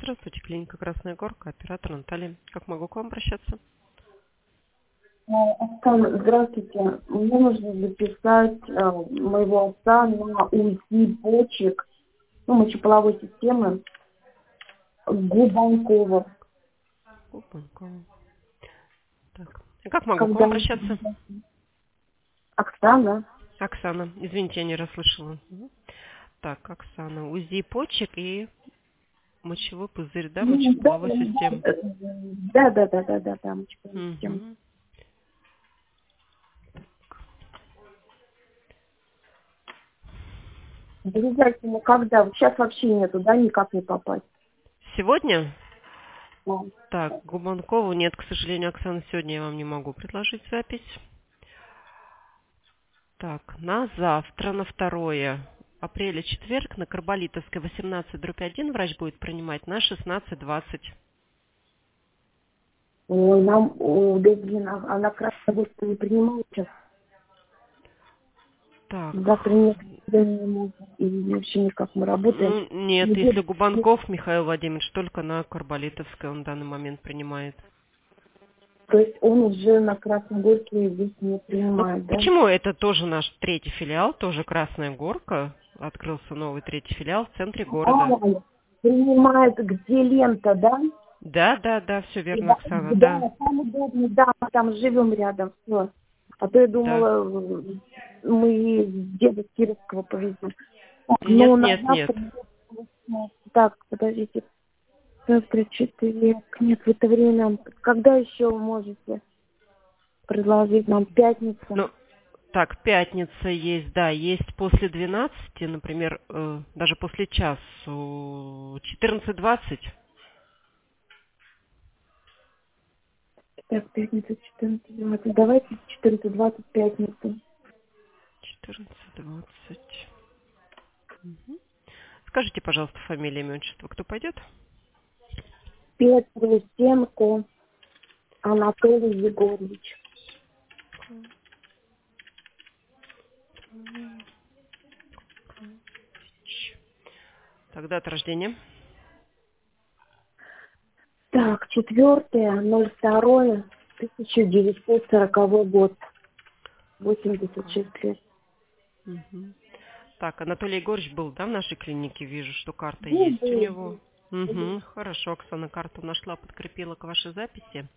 Здравствуйте, клиника «Красная Горка», оператор Наталья. Как могу к вам обращаться? Оксана, здравствуйте. Мне нужно записать моего отца на УЗИ почек, мочеполовой системы Губанкова. Губанкова. Так. А как могу к Когда вам обращаться? Оксана? Оксана. Извините, я не расслышала. Так, Оксана. УЗИ почек и мочевой пузырь, да? Мочеполовой системы. Да, мочеполовой системы. Угу. Обязательно когда? Вот сейчас вообще нету, да, никак не попасть. Сегодня? Да. Так, Губанкову нет, к сожалению, Оксана, сегодня я вам не могу предложить запись. Так, на завтра, на 2 апреля, четверг, на Карболитовской, 18/1 врач будет принимать на 16:20. Ой, она красная густа не принимала сейчас. Так. Завтра нет, не могу. И вообще никак мы работаем. Ну, нет, если Губанков Михаил Владимирович, только на Карболитовской он в данный момент принимает. То есть он уже на Красногорске здесь не Ну, принимает, да? почему? Это тоже наш третий филиал, тоже Красная Горка. Открылся новый третий филиал в центре города. Принимает где лента, да? Да, все верно, Да, Оксана, да. там удобно, да, мы там живем рядом, все. А то я Да. думала, мы деда с Кировского повезем. Нет, Ну, на нет, нет. завтра... Так, подождите. Завтра четверг. Нет, в это время. Когда еще вы можете предложить нам? Пятница? Ну, так, пятница есть, да, есть после 12, например, даже после часу, 14:20. Так, пятница, 14:20. Давайте 14:20 пятницу. 14:20. Угу. Скажите, пожалуйста, фамилия, имя, отчество, кто пойдет? Петрусенко Анатолий Егорович. Так, дата рождения. Так, 4.02.1940 год. 86 лет. Угу. Так, Анатолий Егорович был, да, в нашей клинике? Вижу, что карта Ну, есть у него. Угу. Хорошо, Оксана карту нашла, подкрепила к вашей записи.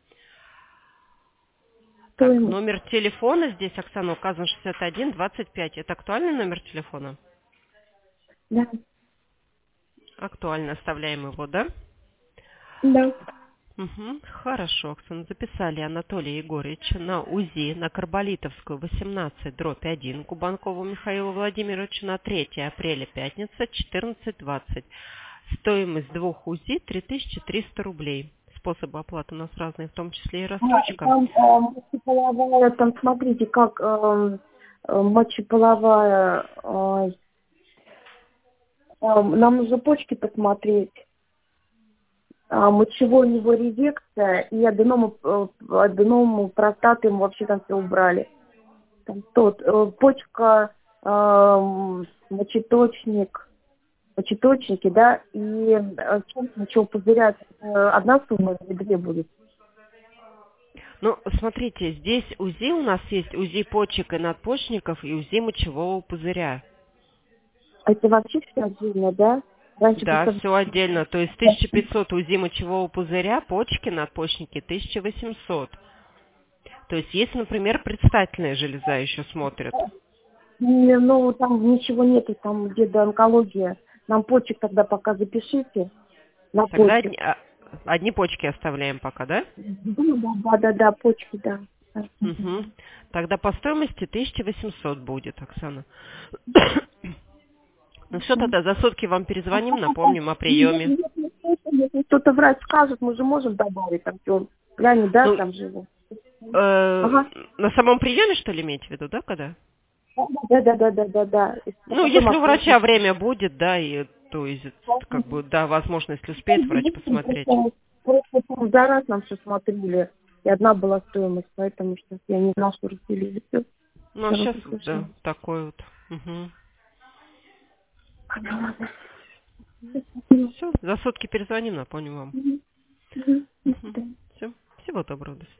Так, номер телефона здесь, Оксана, указан 6125. Это актуальный номер телефона? Да. Актуально, оставляем его, да? Да. Угу. Хорошо, Оксана, записали Анатолия Егоровича на УЗИ на Карболитовскую, 18/1, Губанкову Михаила Владимировича на 3 апреля, пятница, 14:20. Стоимость 2 УЗИ 3300 рублей. Способы оплаты у нас разные, в том числе и рассрочка. Там мочеполовая, там смотрите, как мочеполовая, нам нужно почки посмотреть. Мочевой у него резекция, и аденому простаты ему вообще там все убрали. Там почка, мочеточники, да, и мочевого пузыря, одна сумма или две будет? Ну, смотрите, здесь УЗИ у нас есть, УЗИ почек и надпочечников и УЗИ мочевого пузыря. Это вообще все отдельно, да? Раньше Да, просто... все отдельно. То есть 1500 УЗИ мочевого пузыря, почки, надпочечники 1800. То есть есть, например, предстательная железа еще смотрят. Ну, там ничего нету, там где-то онкология. Нам почек тогда пока запишите на Тогда почек. одни почки оставляем пока, да? Да, почки, да. Угу. Тогда по стоимости 1800 будет, Оксана. Ну все, тогда за сутки вам перезвоним, напомним о приеме. Если кто-то врач скажет, мы же можем добавить там все. Глянь, да, Ну, там живу. Ага. на самом приеме, что ли, иметь в виду, да, когда? Да. Ну, если у врача время будет, да, и то есть, как бы, да, возможно, если успеет врач посмотреть. Просто за раз нам все смотрели, и одна была стоимость, поэтому сейчас я не знала, что разделили все. Ну, а сейчас, да, такой вот. Угу. Ладно. Спасибо. Все, за сутки перезвоним, напомним вам. Мгм. Мгм. До Угу. свидания. Все, всего доброго, до свидания.